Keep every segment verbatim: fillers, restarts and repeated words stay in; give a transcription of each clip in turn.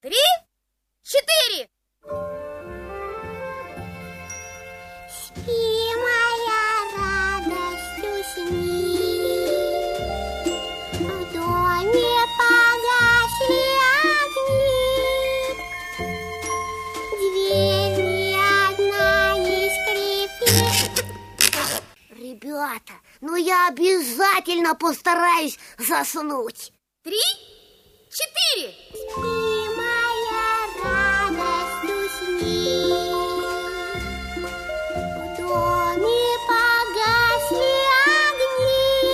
три, четыре. Спи, моя радость, усни. В доме погасли огни. Дверь ни одна не скрипит. Ребята, ну я обязательно постараюсь заснуть. Три, четыре. Спи, моя радость, усни. В доме погасли огни.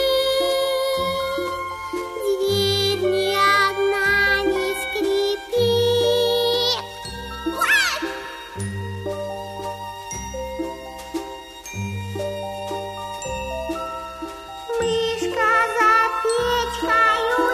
Дверь ни одна не скрипит. Ой! Мышка за печкою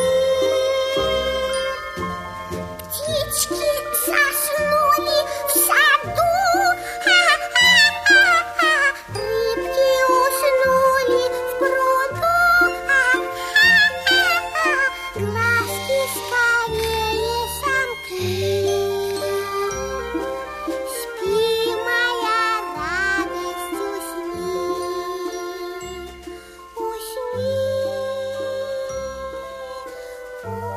спит. Птички заснули в саду. Ха-ха-ха-ха. Рыбки уснули в пруду. Ха-ха-ха-ха. Глазки скорее сомкни. Спи, моя радость, усни. Усни.